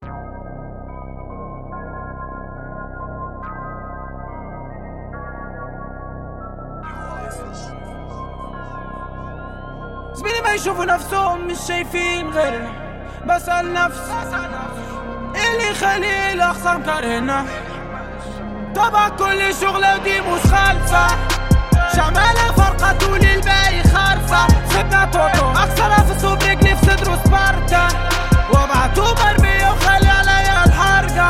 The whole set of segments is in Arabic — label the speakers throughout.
Speaker 1: زميلي ما يشوفوا نفسهم مش شايفين غيرنا، بسأل نفسي ايه اللي يخلي الأخصام كارهنا. طبعا كل شغلة ودي مش خالصة، شمالة فرقة طول الباقي خالصة. سيبنا توتو أكسرها في السوق رجلي في صدره سبارتا، وابعتوه مرمية وخلي عليا الحرقة.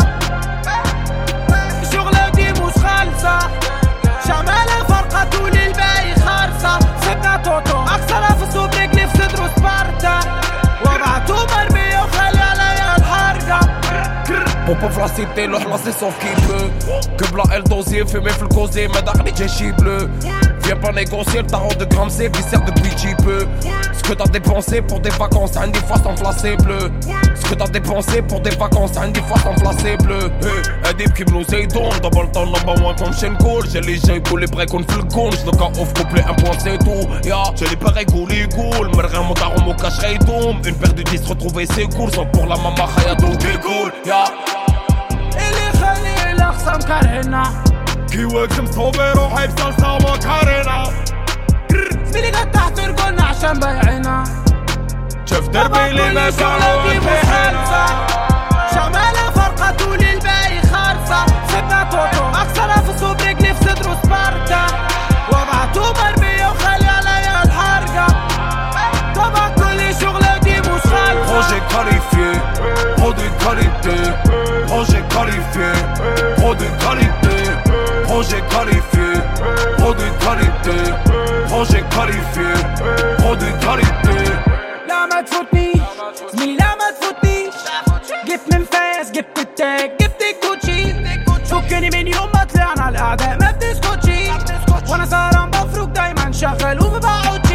Speaker 1: الشغلة ودي مش خالصة، شمالة فرقة طول الباقي خالصة. سيبنا توتو أكسرها في السوق رجلي في صدره سبارتا، وابعتوه مرمية وخلي عليا الحرقة.
Speaker 2: Popo في راسيتي لو حلاصي صوف كي بلو قبل الدوزي فيمي في الكوزي ما داخلي جيشي بلو. Viens pas négocier le tarot de Gramsci, viscère depuis petit peu. Ce que t'as dépensé pour des vacances, un des fois s'enflasser bleu. Ce que t'as dépensé pour des vacances, un des fois s'enflasser bleu. Un dip qui me nous aide, double temps number one comme chez Cool. J'ai les jeux pour les breaks, on fait le con. J'le cas off complet, un point c'est tout. Ya, j'ai les pareils gouli goul. Merrin mon daron, mon cacherai doom. Une paire de 10 retrouvés c'est cool. Sans pour la mama Hayatou, c'est cool. Ya.
Speaker 1: اللي يخلي الأخصام كارهنا،
Speaker 2: كي واقف مصوبي روحي بصلصة ومكرنا.
Speaker 1: زميلي قد تحت رجولنا عشان بايعنا.
Speaker 2: شوف دربي اللي ما كانوا يفهمنا.
Speaker 1: شمالة فرقة طول الباقي خالصة. سيبنا توتو أكسرها في السوق رجلي في صدره سبارتا، وابعتوه مرمية وخلي عليا الحرقة. طبعا كل شغلة دي مش خالصة.
Speaker 2: Projet qualifié, produit de qualité. Projet qualifié, produit de qualité. Projet qualifié, produit de qualité. Projet qualifié, produit de qualité.
Speaker 1: لا ما تفوتنيش زميلي، لا ما تفوتنيش. جبت من فاس، جبت التاج، جبت الكوتشي. فكني من يوم ما طلعنا الأعداء ما بتسكتشي، وانا سهران بفرق دايما شغال وما بقعدش.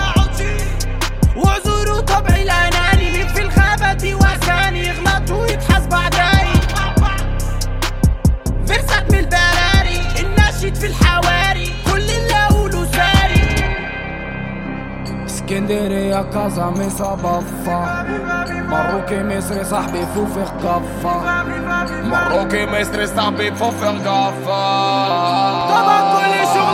Speaker 1: وعذور طبعي الأناني، مين في الخابة وثاني يغلط ويتحاسب عداي. فرسك من البراري، الناشد في الحواري، كل اللي أقوله ساري. اسكندرية كازا ميسا بفا، مروكي مصري صاحبي فوفي غفا.
Speaker 2: مروكي مصري صاحبي فوفي غفا.
Speaker 1: طبعا كل شغل